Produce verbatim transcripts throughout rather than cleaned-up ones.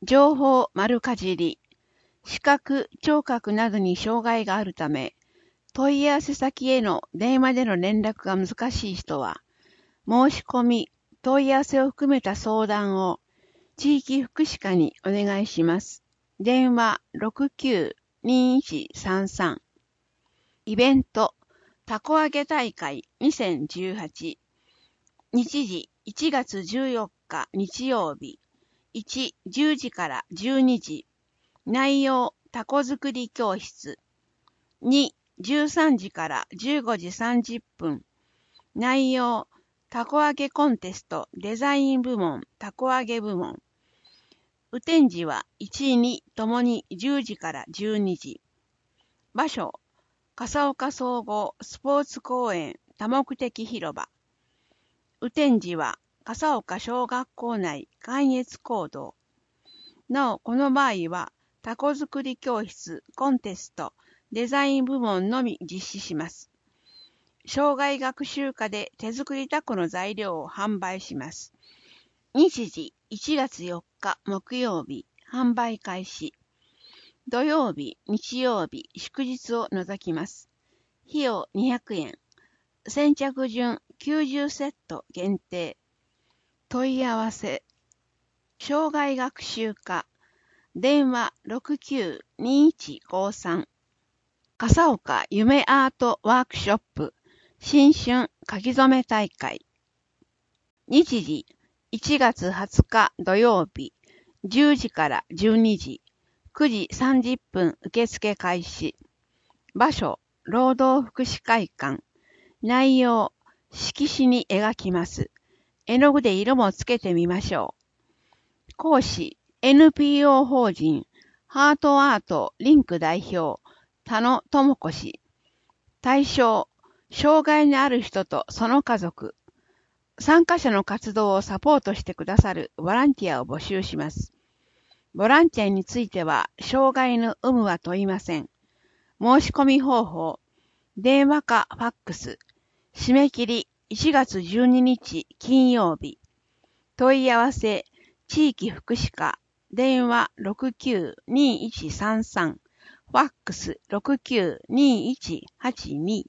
情報丸かじり、視覚、聴覚などに障害があるため、問い合わせ先への電話での連絡が難しい人は、申し込み、問い合わせを含めた相談を地域福祉課にお願いします。電話 ろくきゅうにいちさんさん。イベント、たこ揚げ大会にせんじゅうはち。日時いちがつじゅうよっか日曜日。いち、じゅうじからじゅうにじ。内容、たこ作り教室。に、じゅうさんじからじゅうごじさんじゅっぷん。内容、たこ揚げコンテストデザイン部門、たこ揚げ部門。雨天時はいち、にともにじゅうじからじゅうにじ。場所、笠岡総合スポーツ公園多目的広場。雨天時は笠岡小学校内関越講堂。なお、この場合は、たこ作り教室、コンテスト、デザイン部門のみ実施します。障害学習課で手作りたこの材料を販売します。日時いちがつよっか木曜日、販売開始。土曜日、日曜日、祝日を除きます。費用にひゃくえん。先着順きゅうじゅうセット限定。問い合わせ。障害学習課。電話 ろくきゅうにいちごさん。笠岡夢アートワークショップ。新春書き初め大会。日時いちがつはつか土曜日。じゅうじからじゅうにじ。くじさんじゅっぷん受付開始。場所、労働福祉会館。内容、色紙に描きます。絵の具で色もつけてみましょう。講師、エヌピーオー 法人、ハートアートリンク代表、田野智子氏。対象、障害のある人とその家族。参加者の活動をサポートしてくださるボランティアを募集します。ボランティアについては、障害の有無は問いません。申し込み方法、電話かファックス。締め切りいちがつじゅうににち金曜日。問い合わせ、地域福祉課、電話 ろくきゅうにいちさんさん、ファックス ろくきゅうにいちはちに。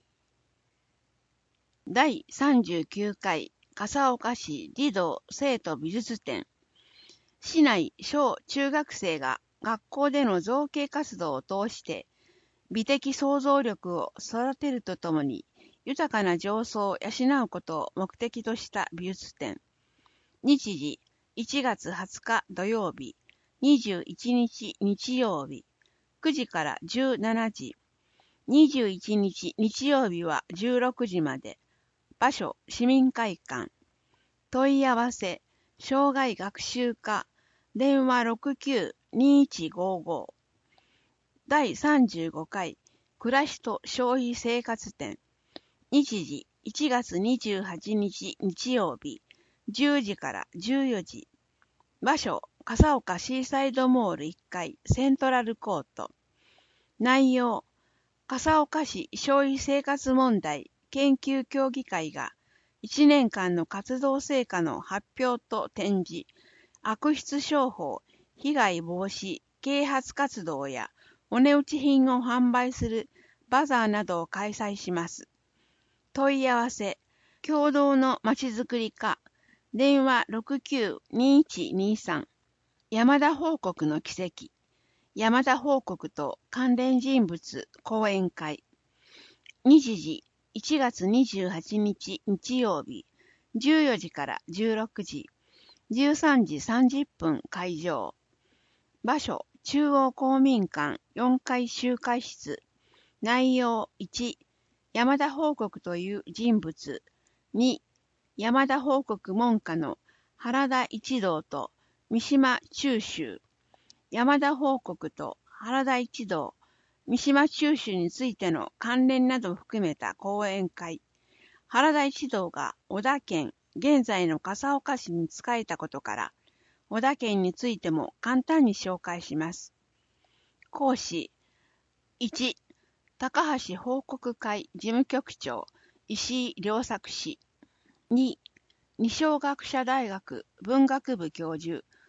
だいさんじゅうきゅうかい笠岡市児童生徒美術展。市内小中学生が学校での造形活動を通して美的想像力を育てるとともに豊かな情操を養うことを目的とした美術展。日時いちがつはつか土曜日、にじゅういちにち日曜日、くじからじゅうしちじ、にじゅういちにち日曜日はじゅうろくじまで。場所、市民会館。問い合わせ、障害学習課。電話 ろくきゅうにいちごご。だいさんじゅうごかい暮らしと消費生活展。日時いちがつにじゅうはちにち日曜日、じゅうじからじゅうよじ。場所、笠岡シーサイドモールいっかいセントラルコート。内容、笠岡市消費生活問題研究協議会がいちねんかんの活動成果の発表と展示、悪質商法、被害防止、啓発活動やお値打ち品を販売するバザーなどを開催します。問い合わせ、共同のまちづくり課、電話 ろくきゅうにいちにさん。山田報告の奇跡、山田報告と関連人物講演会。日時いちがつにじゅうはちにち日曜日、じゅうよじからじゅうろくじ、じゅうさんじさんじゅっぷん会場。場所、中央公民館よんかい集会室。内容いち、山田報告という人物。に、山田報告門下の原田一同と三島中秋。山田報告と原田一同、三島中秋についての関連などを含めた講演会。原田一同が小田県、現在の笠岡市に仕えたことから、小田県についても簡単に紹介します。講師いち、高橋報告会事務局長石井良作氏。に、二松学舎大学文学部教授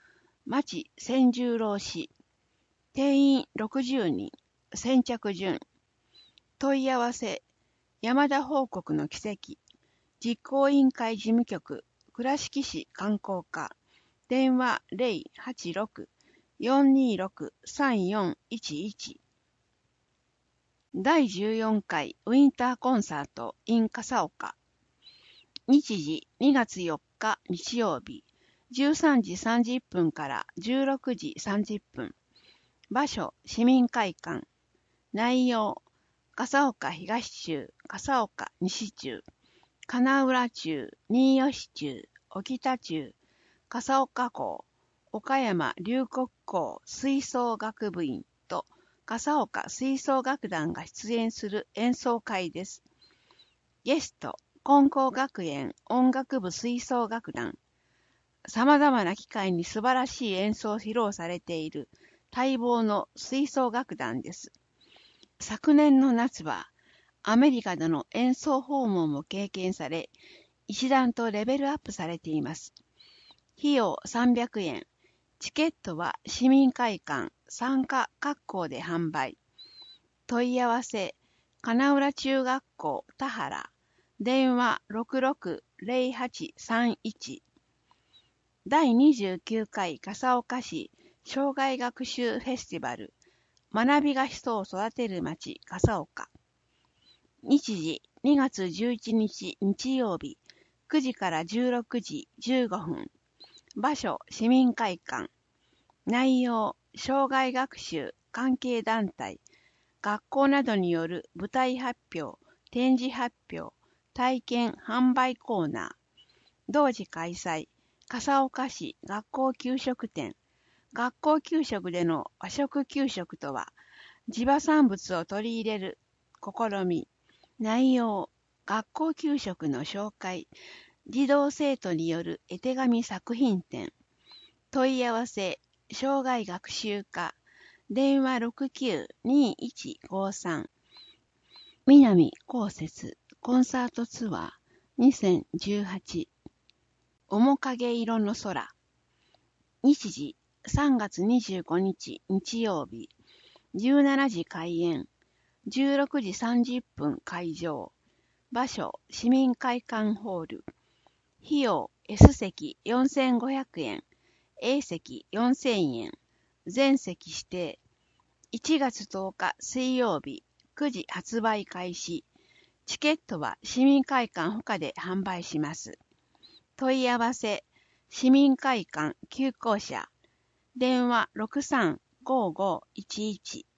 町千十郎氏。定員ろくじゅうにん。先着順。問い合わせ。山田報告の奇跡。実行委員会事務局。倉敷市観光課。電話 ゼロはちろく よんにろく さんよんいちいち。だいじゅうよんかいウィンターコンサート in 笠岡。日時にがつよっか日曜日。じゅうさんじさんじゅっぷんからじゅうろくじさんじゅっぷん。場所、市民会館。内容、笠岡東中、笠岡西中、金浦中、新吉中、沖田中、笠岡校、岡山龍谷校吹奏楽部員と笠岡吹奏楽団が出演する演奏会です。ゲスト、金光学園音楽部吹奏楽団。様々な機会に素晴らしい演奏を披露されている待望の吹奏楽団です。昨年の夏はアメリカでの演奏訪問も経験され、一段とレベルアップされています。費用さんびゃくえん。チケットは市民会館参加各校で販売。問い合わせ、金浦中学校田原。電話ろくろく ゼロはちさんいち。だいにじゅうきゅうかい笠岡市生涯学習フェスティバル。学びが人を育てる町笠岡。日時にがつじゅういちにち日曜日くじからじゅうろくじじゅうごふん。場所市民会館。内容生涯学習関係団体学校などによる舞台発表展示発表体験販売コーナー。同時開催笠岡市学校給食展。学校給食での和食給食とは地場産物を取り入れる試み。内容学校給食の紹介。児童生徒による絵手紙作品展。問い合わせ生涯学習課。電話ろくきゅう にいちごさん。南こうせつコンサートツアーにせんじゅうはち。面影色の空。日時さんがつにじゅうごにち日曜日。じゅうしちじ開演。じゅうろくじさんじゅっぷん会場。場所市民会館ホール。費用 S 席よんせんごひゃくえん。A 席よんせんえん。全席指定。いちがつとおか水曜日くじ発売開始。チケットは市民会館ほかで販売します。問い合わせ市民会館旧校舎。電話ろくさん ごーごーいちいち。